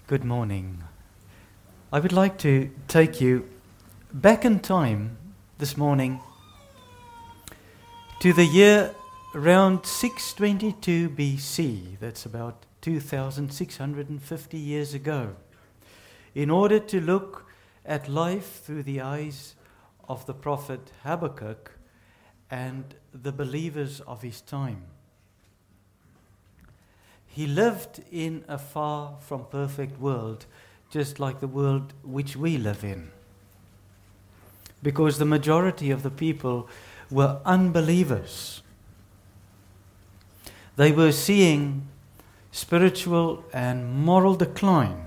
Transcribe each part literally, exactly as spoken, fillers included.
Good morning. I would like to take you back in time this morning to the year around six twenty-two B C, that's about two thousand six hundred fifty years ago, in order to look at life through the eyes of the prophet Habakkuk and the believers of his time. He lived in a far from perfect world, just like the world which we live in, because the majority of the people were unbelievers. They were seeing spiritual and moral decline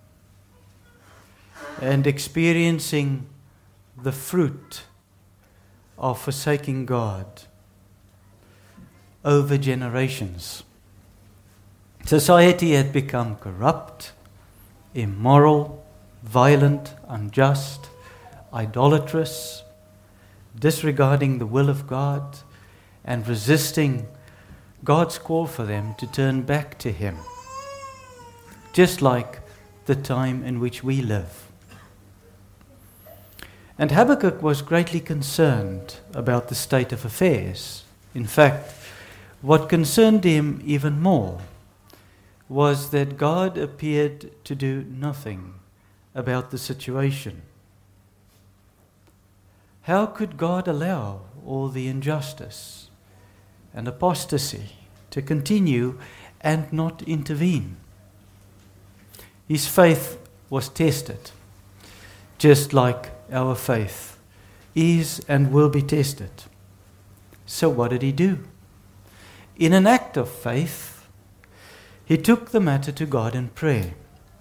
and experiencing the fruit of forsaking God over generations. Society had become corrupt, immoral, violent, unjust, idolatrous, disregarding the will of God and resisting God's call for them to turn back to Him, just like the time in which we live. And Habakkuk was greatly concerned about the state of affairs. In fact, what concerned him even more was that God appeared to do nothing about the situation. How could God allow all the injustice and apostasy to continue and not intervene? His faith was tested, just like our faith is and will be tested. So what did he do? In an act of faith, he took the matter to God in prayer.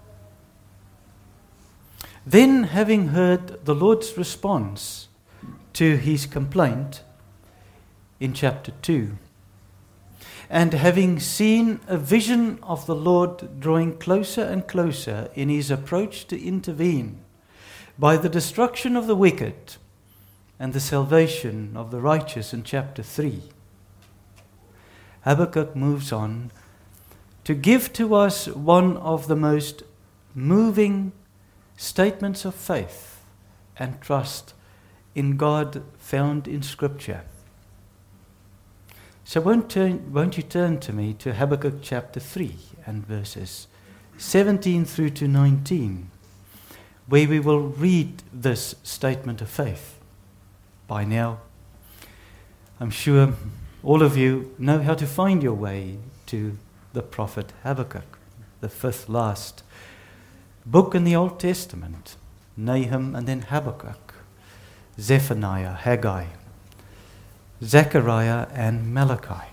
Then, having heard the Lord's response to his complaint in chapter two, and having seen a vision of the Lord drawing closer and closer in his approach to intervene by the destruction of the wicked and the salvation of the righteous in chapter three, Habakkuk moves on to give to us one of the most moving statements of faith and trust in God found in Scripture. So won't, turn, won't you turn to me to Habakkuk chapter three and verses seventeen through to nineteen, where we will read this statement of faith. By now, I'm sure all of you know how to find your way to the prophet Habakkuk, the fifth last book in the Old Testament. Nahum and then Habakkuk, Zephaniah, Haggai, Zechariah and Malachi.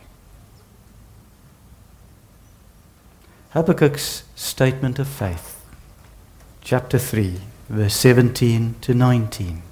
Habakkuk's statement of faith, chapter three, verse seventeen to nineteen.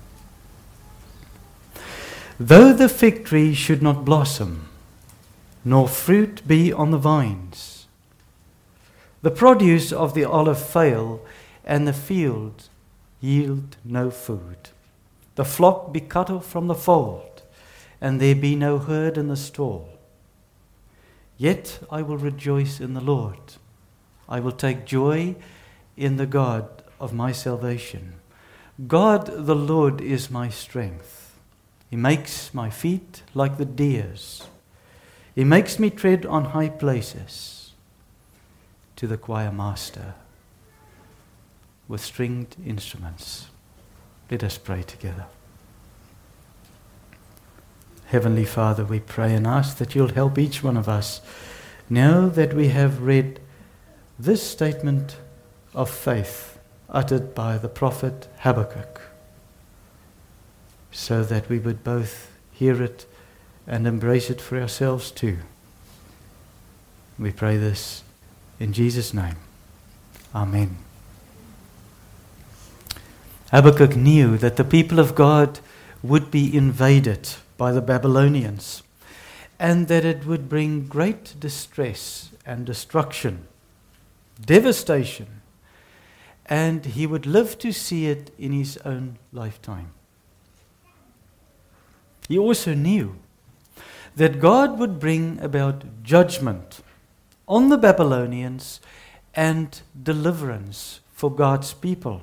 Though the fig tree should not blossom, nor fruit be on the vines, the produce of the olive fail, and the field yield no food, the flock be cut off from the fold, and there be no herd in the stall. Yet I will rejoice in the Lord. I will take joy in the God of my salvation. God the Lord is my strength. He makes my feet like the deer's. He makes me tread on high places. To the choir master with stringed instruments, let us pray together. Heavenly Father, we pray and ask that you'll help each one of us now that we have read this statement of faith uttered by the prophet Habakkuk, so that we would both hear it and embrace it for ourselves too. We pray this in Jesus' name. Amen. Habakkuk knew that the people of God would be invaded by the Babylonians, and that it would bring great distress and destruction, devastation, and he would live to see it in his own lifetime. He also knew that God would bring about judgment on the Babylonians and deliverance for God's people.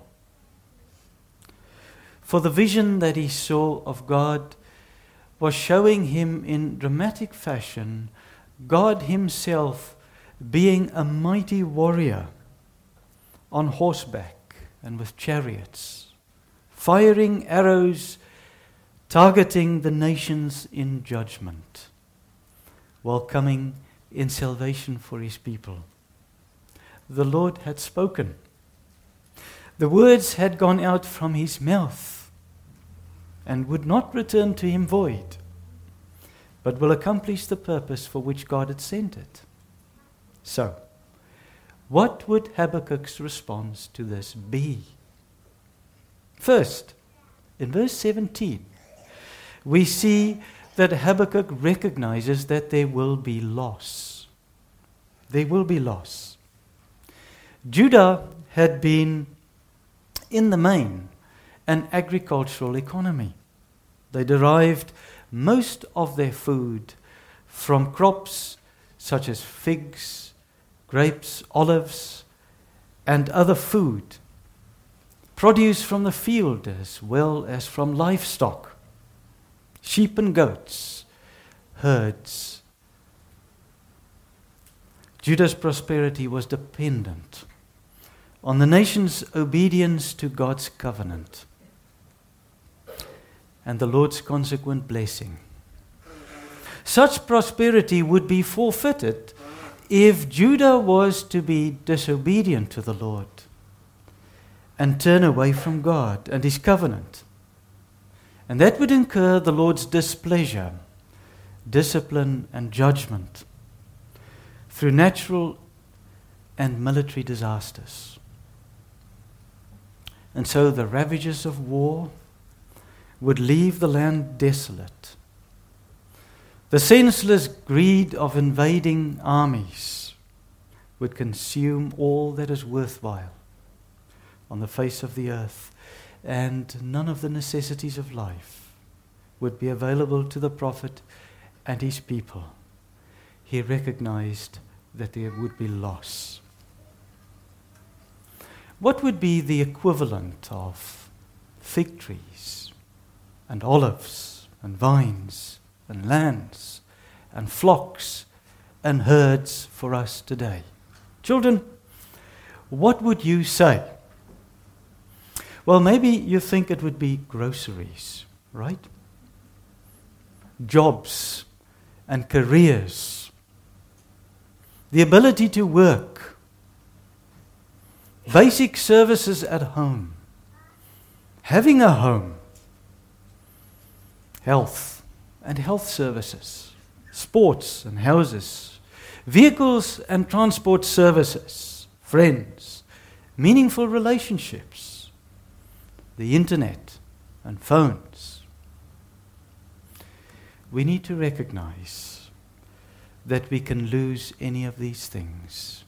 For the vision that he saw of God was showing him in dramatic fashion God himself being a mighty warrior on horseback and with chariots, firing arrows, targeting the nations in judgment, while coming in salvation for his people. The Lord had spoken. The words had gone out from his mouth and would not return to him void, but will accomplish the purpose for which God had sent it. So, what would Habakkuk's response to this be? First, in verse seventeen, we see that Habakkuk recognizes that there will be loss. There will be loss. Judah had been, in the main, an agricultural economy. They derived most of their food from crops such as figs, grapes, olives, and other food, produce from the field as well as from livestock, sheep and goats, herds. Judah's prosperity was dependent on the nation's obedience to God's covenant and the Lord's consequent blessing. Such prosperity would be forfeited if Judah was to be disobedient to the Lord and turn away from God and his covenant. And that would incur the Lord's displeasure, discipline, and judgment through natural and military disasters. And so the ravages of war would leave the land desolate. The senseless greed of invading armies would consume all that is worthwhile on the face of the earth, and none of the necessities of life would be available to the prophet and his people. He recognized that there would be loss. What would be the equivalent of fig trees and olives and vines and lands and flocks and herds for us today? Children, what would you say? Well, maybe you think it would be groceries, right? Jobs and careers. The ability to work. Basic services at home. Having a home. Health and health services. Sports and houses. Vehicles and transport services. Friends. Meaningful relationships. The internet and phones. We need to recognize that we can lose any of these things.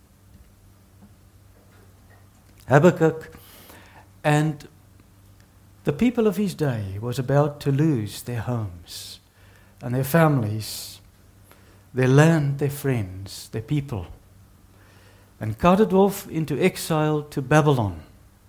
Habakkuk and the people of his day was about to lose their homes and their families, their land, their friends, their people, and carted off into exile to Babylon.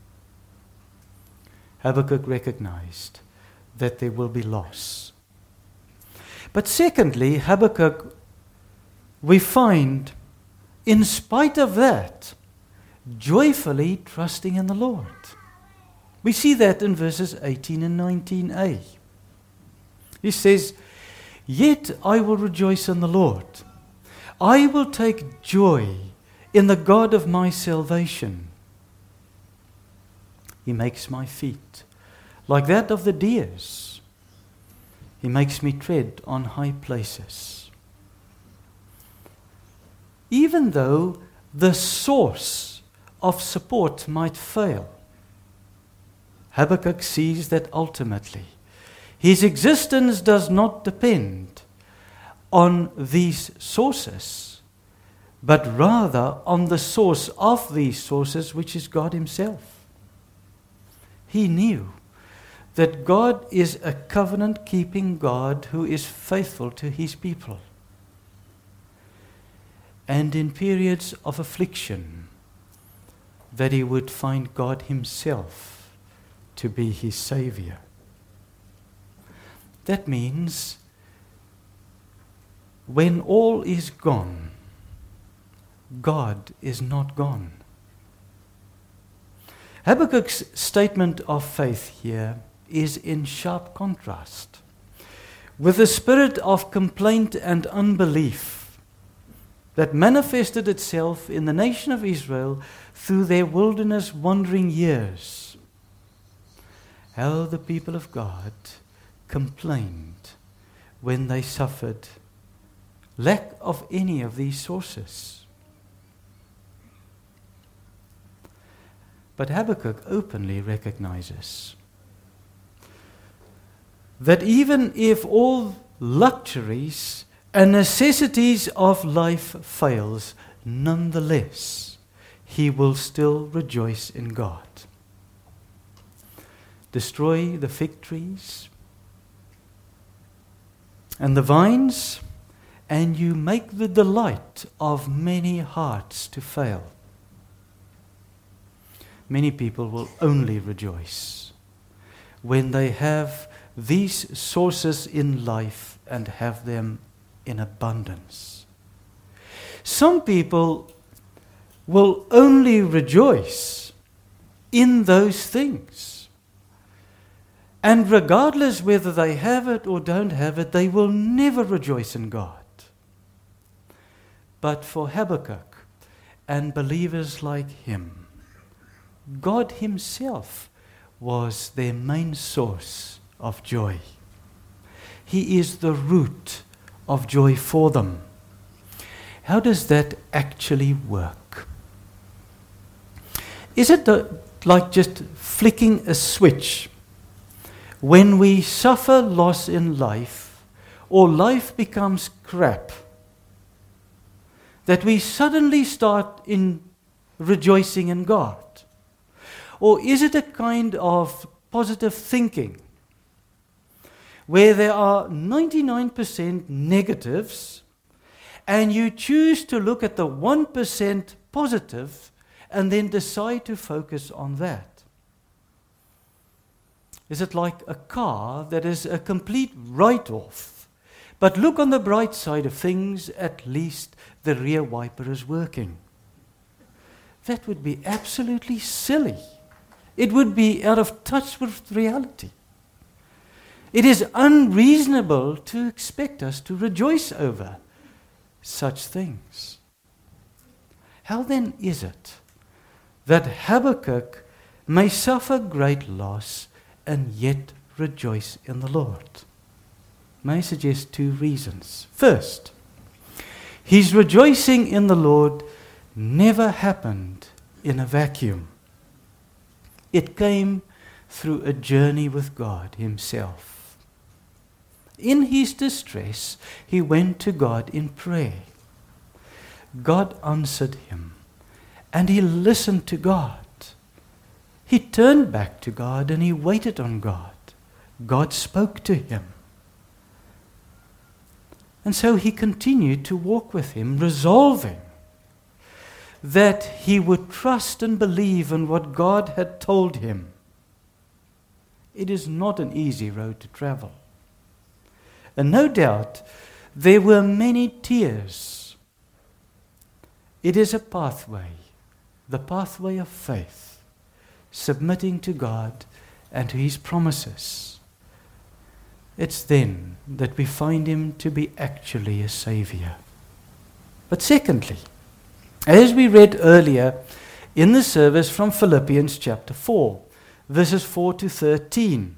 Habakkuk recognized that there will be loss. But secondly, Habakkuk, we find, in spite of that, joyfully trusting in the Lord. We see that in verses eighteen and nineteen a. He says, "Yet I will rejoice in the Lord. I will take joy in the God of my salvation. He makes my feet like that of the deers. He makes me tread on high places." Even though the source of support might fail, Habakkuk sees that ultimately his existence does not depend on these sources, but rather on the source of these sources, which is God himself. He knew that God is a covenant-keeping God who is faithful to his people. And in periods of affliction, that he would find God himself to be his Savior. That means when all is gone, God is not gone. Habakkuk's statement of faith here is in sharp contrast with the spirit of complaint and unbelief that manifested itself in the nation of Israel through their wilderness wandering years. How the people of God complained when they suffered lack of any of these sources. But Habakkuk openly recognizes that even if all luxuries and necessities of life fails, nonetheless, he will still rejoice in God. Destroy the fig trees and the vines, and you make the delight of many hearts to fail. Many people will only rejoice when they have these sources in life and have them in abundance. Some people will only rejoice in those things. And regardless whether they have it or don't have it, they will never rejoice in God. But for Habakkuk and believers like him, God himself was their main source of joy. He is the root of joy for them. How does that actually work? Is it the, like just flicking a switch when we suffer loss in life or life becomes crap, that we suddenly start in rejoicing in God? Or is it a kind of positive thinking where there are ninety-nine percent negatives and you choose to look at the one percent positive and then decide to focus on that? Is it like a car that is a complete write-off, but look on the bright side of things, at least the rear wiper is working? That would be absolutely silly. It would be out of touch with reality. It is unreasonable to expect us to rejoice over such things. How then is it that Habakkuk may suffer great loss and yet rejoice in the Lord? May I suggest two reasons. First, his rejoicing in the Lord never happened in a vacuum. It came through a journey with God himself. In his distress, he went to God in prayer. God answered him, and he listened to God. He turned back to God and he waited on God. God spoke to him. And so he continued to walk with him, resolving that he would trust and believe in what God had told him. It is not an easy road to travel. And no doubt there were many tears. It is a pathway, the pathway of faith, submitting to God and to his promises. It's then that we find him to be actually a Savior. But secondly, as we read earlier in the service from Philippians chapter four, verses four to thirteen,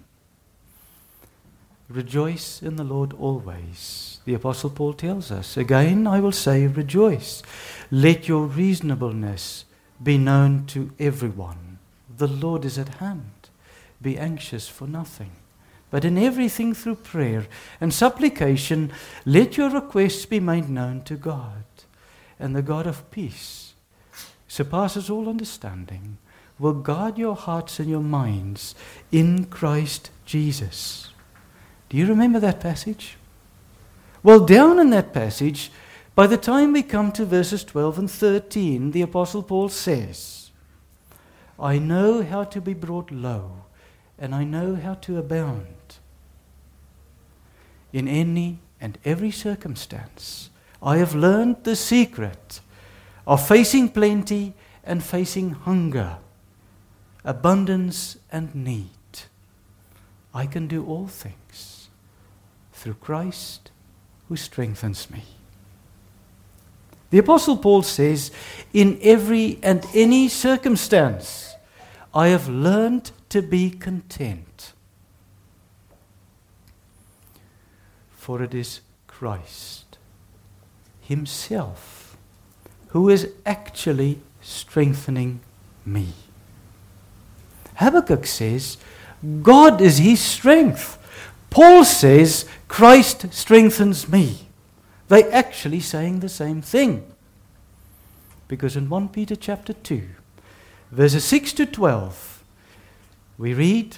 rejoice in the Lord always. The Apostle Paul tells us, again I will say, rejoice. Let your reasonableness be known to everyone. The Lord is at hand. Be anxious for nothing, but in everything through prayer and supplication, let your requests be made known to God. And the God of peace, surpasses all understanding, will guard your hearts and your minds in Christ Jesus. Do you remember that passage? Well, down in that passage, by the time we come to verses twelve and thirteen, the Apostle Paul says, I know how to be brought low, and I know how to abound. In any and every circumstance, I have learned the secret of facing plenty and facing hunger, abundance and need. I can do all things through Christ who strengthens me. The Apostle Paul says, in every and any circumstance, I have learned to be content. For it is Christ Himself who is actually strengthening me. Habakkuk says, God is his strength. Paul says, Christ strengthens me. They're actually saying the same thing. Because in First Peter chapter two, verses six to twelve, we read,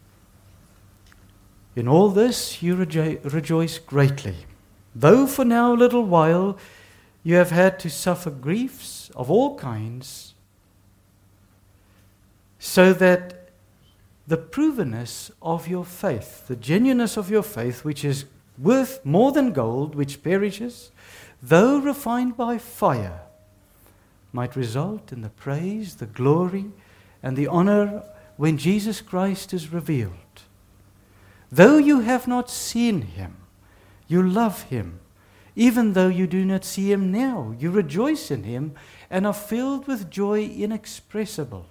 in all this you rejo- rejoice greatly, though for now a little while you have had to suffer griefs of all kinds, so that the provenness of your faith, the genuineness of your faith, which is worth more than gold, which perishes, though refined by fire, might result in the praise, the glory, and the honor when Jesus Christ is revealed. Though you have not seen Him, you love Him. Even though you do not see Him now, you rejoice in Him and are filled with joy inexpressible.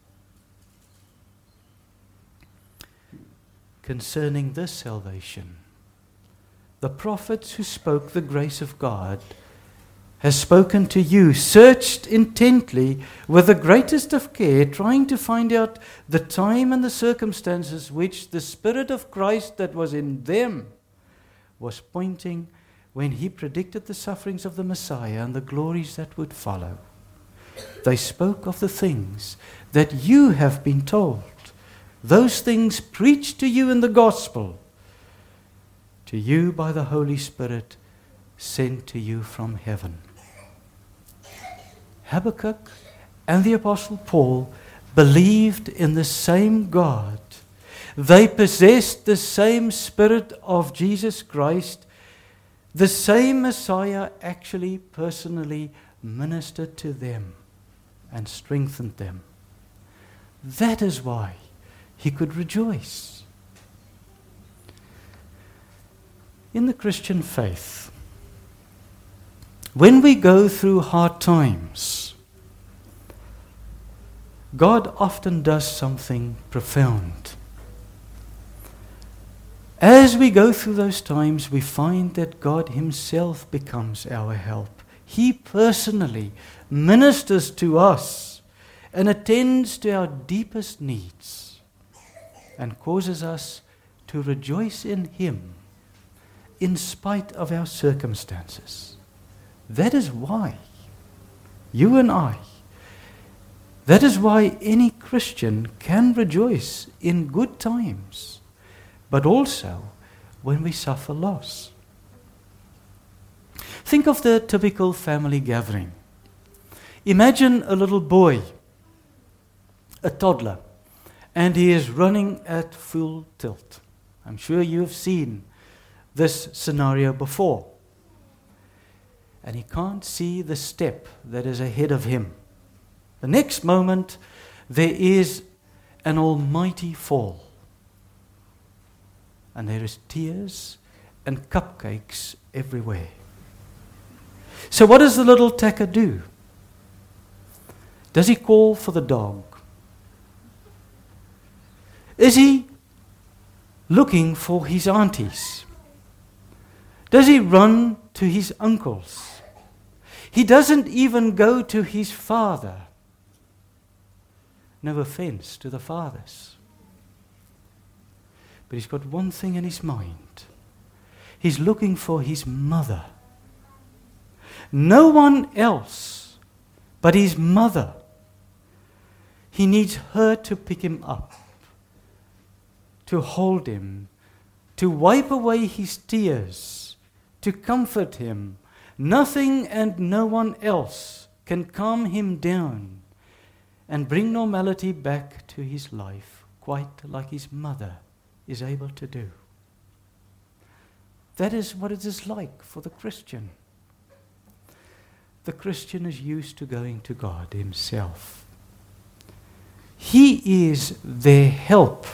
Concerning this salvation, the prophets who spoke the grace of God has spoken to you, searched intently with the greatest of care, trying to find out the time and the circumstances which the Spirit of Christ that was in them was pointing when He predicted the sufferings of the Messiah and the glories that would follow. They spoke of the things that you have been told, those things preached to you in the gospel, to you by the Holy Spirit sent to you from heaven. Habakkuk and the Apostle Paul believed in the same God. They possessed the same Spirit of Jesus Christ. The same Messiah actually personally ministered to them and strengthened them. That is why he could rejoice. In the Christian faith, when we go through hard times, God often does something profound. As we go through those times, we find that God Himself becomes our help. He personally ministers to us and attends to our deepest needs and causes us to rejoice in Him in spite of our circumstances. That is why you and I, that is why any Christian can rejoice in good times, but also when we suffer loss. Think of the typical family gathering. Imagine a little boy, a toddler, and he is running at full tilt. I'm sure you've seen this scenario before. And he can't see the step that is ahead of him. The next moment, there is an almighty fall. And there is tears and cupcakes everywhere. So what does the little tacker do? Does he call for the dog? Is he looking for his aunties? Does he run to his uncles? He doesn't even go to his father. No offense to the fathers. But he's got one thing in his mind. He's looking for his mother. No one else but his mother. He needs her to pick him up, to hold him, to wipe away his tears, to comfort him. Nothing and no one else can calm him down and bring normality back to his life, quite like his mother is able to do. That is what it is like for the Christian. The Christian is used to going to God himself. He is their help.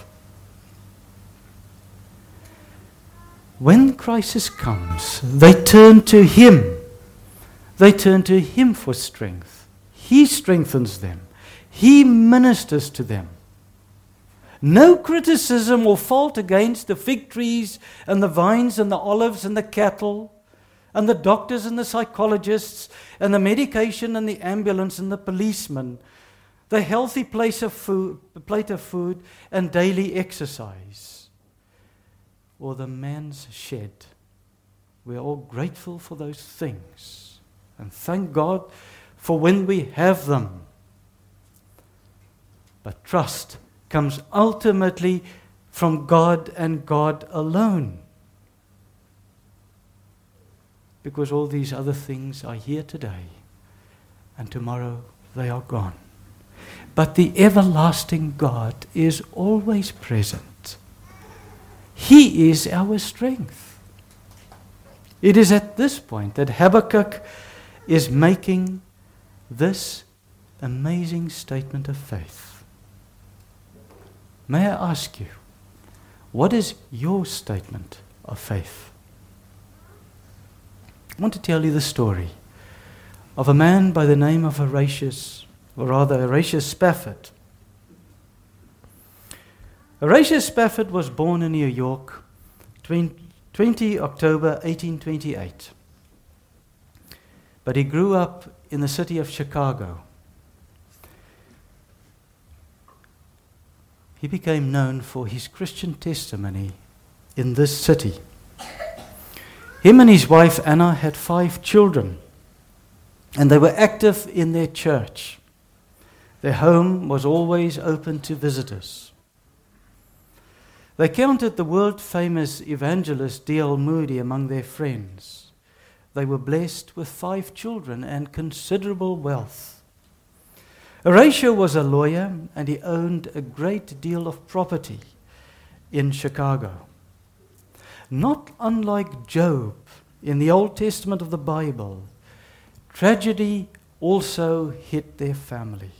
When crisis comes, they turn to him. They turn to him for strength. He strengthens them. He ministers to them. No criticism or fault against the fig trees and the vines and the olives and the cattle and the doctors and the psychologists and the medication and the ambulance and the policeman, the healthy place of food, plate of food and daily exercise, or the man's shed. We are all grateful for those things and thank God for when we have them. But trust comes ultimately from God and God alone. Because all these other things are here today, and tomorrow they are gone. But the everlasting God is always present. He is our strength. It is at this point that Habakkuk is making this amazing statement of faith. May I ask you, what is your statement of faith? I want to tell you the story of a man by the name of Horatius, or rather Horatius Spafford. Horatius Spafford was born in New York, twentieth of October eighteen twenty-eight. But he grew up in the city of Chicago. He became known for his Christian testimony in this city. Him and his wife Anna had five children, and they were active in their church. Their home was always open to visitors. They counted the world-famous evangelist D L Moody among their friends. They were blessed with five children and considerable wealth. Horatio was a lawyer, and he owned a great deal of property in Chicago. Not unlike Job in the Old Testament of the Bible, tragedy also hit their family.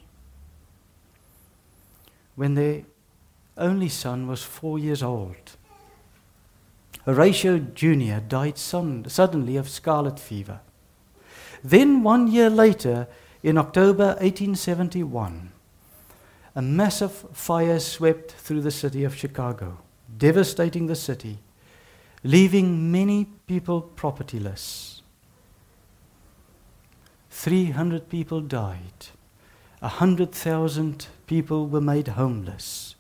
When their only son was four years old, Horatio Junior died son- suddenly of scarlet fever. Then one year later, in October eighteen seventy-one, a massive fire swept through the city of Chicago, devastating the city, leaving many people propertyless. three hundred people died. one hundred thousand people were made homeless.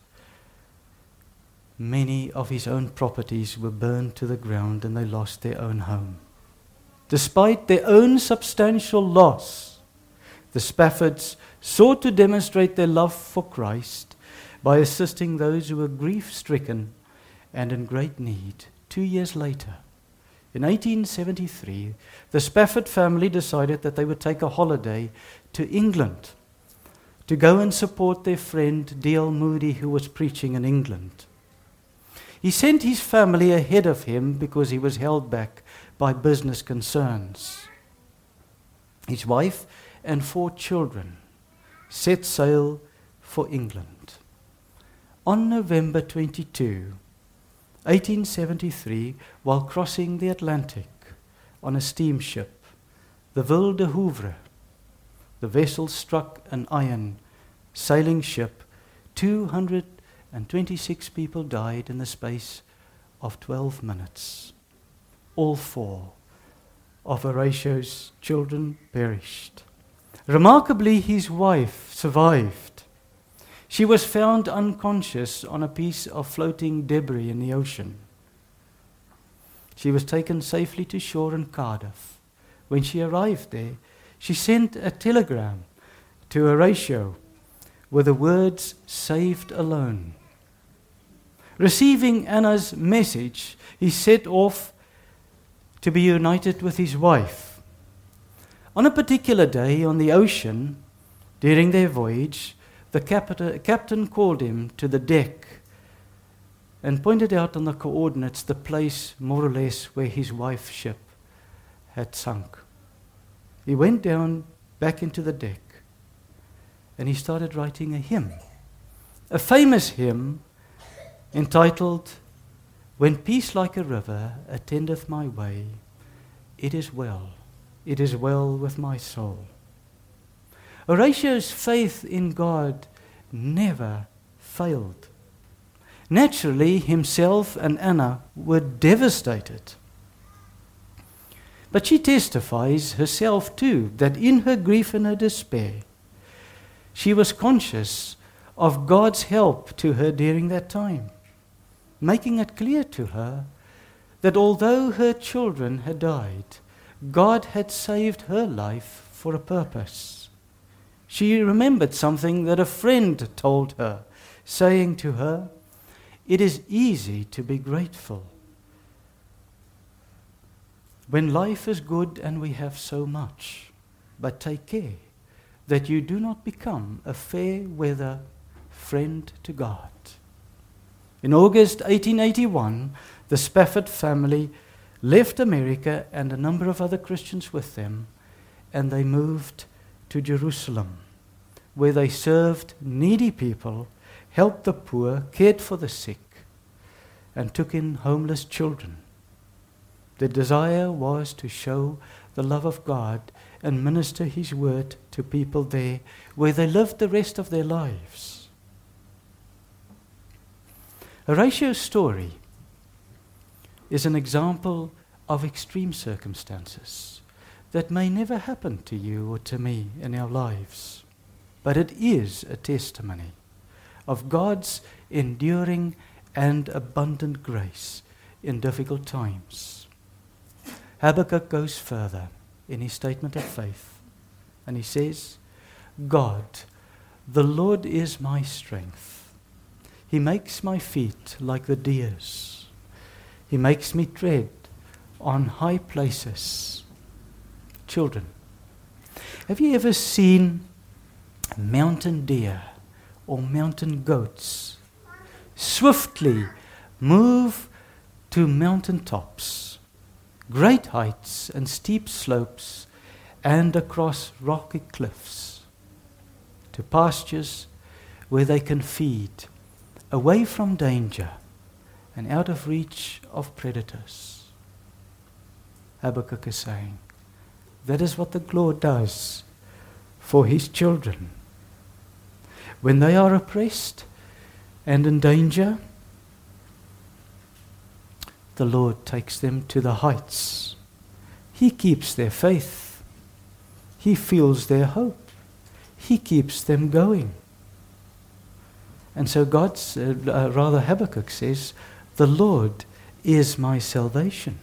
Many of his own properties were burned to the ground, and they lost their own home. Despite their own substantial loss, the Spaffords sought to demonstrate their love for Christ by assisting those who were grief-stricken and in great need. Two years later, in eighteen seventy-three, the Spafford family decided that they would take a holiday to England to go and support their friend D L Moody, who was preaching in England. He sent his family ahead of him because he was held back by business concerns. His wife and four children set sail for England. On November twenty-second, eighteen seventy-three, while crossing the Atlantic on a steamship, the Ville de Havre, the vessel struck an iron sailing ship. two hundred twenty-six people died in the space of twelve minutes. All four of Horatio's children perished. Remarkably, his wife survived. She was found unconscious on a piece of floating debris in the ocean. She was taken safely to shore in Cardiff. When she arrived there, she sent a telegram to Horatio with the words, "Saved alone." Receiving Anna's message, he set off to be united with his wife. On a particular day on the ocean, during their voyage, the capita- captain called him to the deck and pointed out on the coordinates the place, more or less, where his wife's ship had sunk. He went down back into the deck and he started writing a hymn, a famous hymn entitled, "When peace like a river attendeth my way, it is well, it is well with my soul." Horatio's faith in God never failed. Naturally, himself and Anna were devastated. But she testifies herself too that in her grief and her despair, she was conscious of God's help to her during that time, making it clear to her that although her children had died, God had saved her life for a purpose. She remembered something that a friend told her, saying to her, "It is easy to be grateful when life is good and we have so much, but take care that you do not become a fair-weather friend to God." In August eighteen eighty-one, the Spafford family left America and a number of other Christians with them, and they moved to Jerusalem, where they served needy people, helped the poor, cared for the sick, and took in homeless children. The desire was to show the love of God and minister His word to people there where they lived the rest of their lives. Horatio's story is an example of extreme circumstances that may never happen to you or to me in our lives, but it is a testimony of God's enduring and abundant grace in difficult times. Habakkuk goes further in his statement of faith, and he says, "God, the Lord is my strength. He makes my feet like the deer's. He makes me tread on high places." Children, have you ever seen mountain deer or mountain goats swiftly move to mountain tops, great heights and steep slopes, and across rocky cliffs, to pastures where they can feed, away from danger and out of reach of predators? Habakkuk is saying, that is what the Lord does for His children. When they are oppressed and in danger, the Lord takes them to the heights. He keeps their faith. He fuels their hope. He keeps them going. And so God's, uh, uh, rather Habakkuk says, the Lord is my salvation.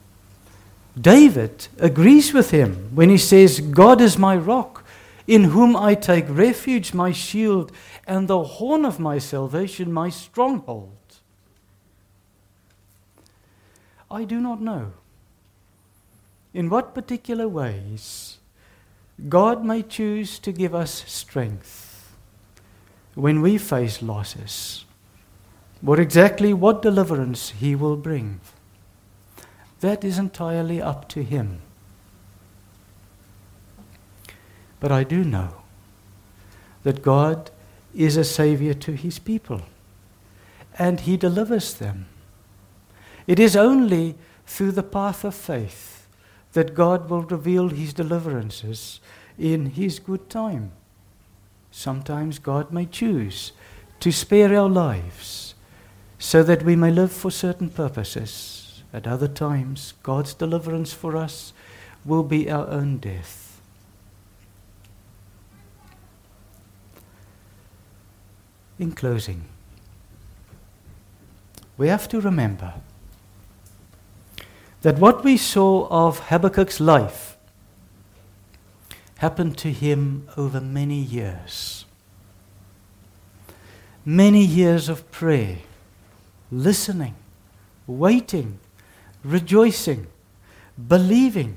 David agrees with him when he says, God is my rock, in whom I take refuge, my shield, and the horn of my salvation, my stronghold. I do not know in what particular ways God may choose to give us strength when we face losses, or exactly what deliverance He will bring. That is entirely up to Him. But I do know that God is a Savior to His people, and He delivers them. It is only through the path of faith that God will reveal His deliverances in His good time. Sometimes God may choose to spare our lives so that we may live for certain purposes. At other times, God's deliverance for us will be our own death. In closing, we have to remember that what we saw of Habakkuk's life happened to him over many years. Many years of prayer, listening, waiting, rejoicing, believing.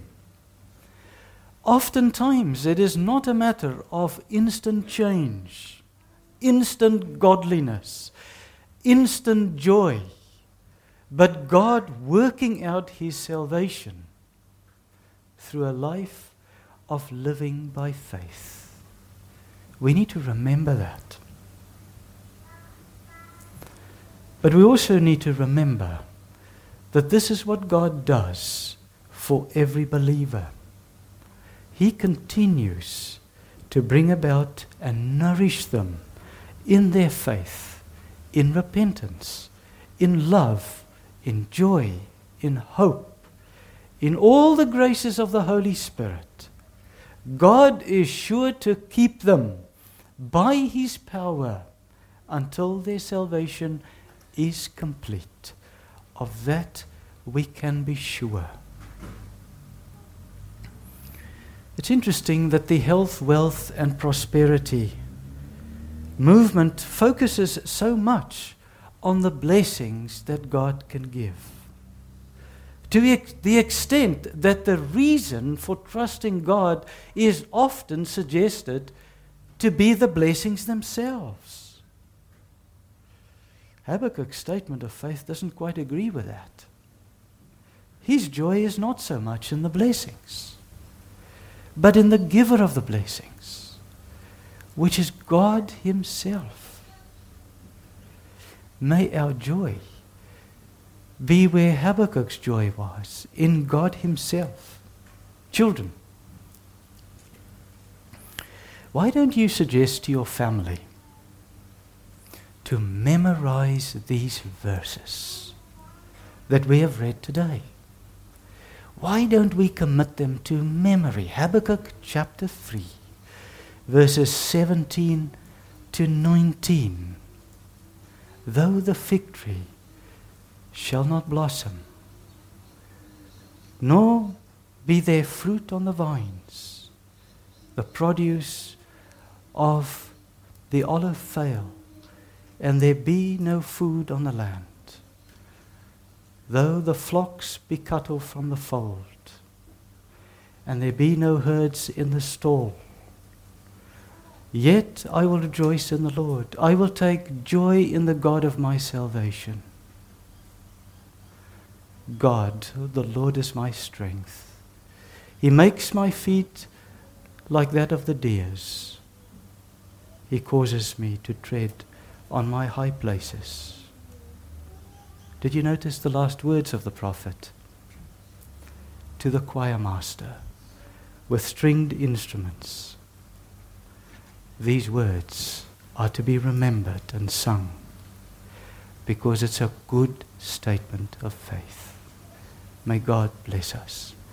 Oftentimes it is not a matter of instant change instant godliness, instant joy, but God working out His salvation through a life of living by faith. We need to remember that. But we also need to remember that this is what God does for every believer. He continues to bring about and nourish them in their faith, in repentance, in love, in joy, in hope, in all the graces of the Holy Spirit. God is sure to keep them by His power until their salvation is complete. Of that we can be sure. It's interesting that the health, wealth, and prosperity movement focuses so much on the blessings that God can give. To ex- the extent that the reason for trusting God is often suggested to be the blessings themselves. Habakkuk's statement of faith doesn't quite agree with that. His joy is not so much in the blessings, but in the giver of the blessings, which is God Himself. May our joy be where Habakkuk's joy was, in God Himself. Children, why don't you suggest to your family to memorize these verses that we have read today? Why don't we commit them to memory? Habakkuk chapter three, verses seventeen to nineteen. Though the fig tree shall not blossom, nor be there fruit on the vines, the produce of the olive fail, and there be no food on the land, though the flocks be cut off from the fold, and there be no herds in the stall, yet I will rejoice in the Lord. I will take joy in the God of my salvation. God, the Lord, is my strength. He makes my feet like that of the deer's. He causes me to tread on my high places. Did you notice the last words of the prophet? To the choir master with stringed instruments. These words are to be remembered and sung because it's a good statement of faith. May God bless us.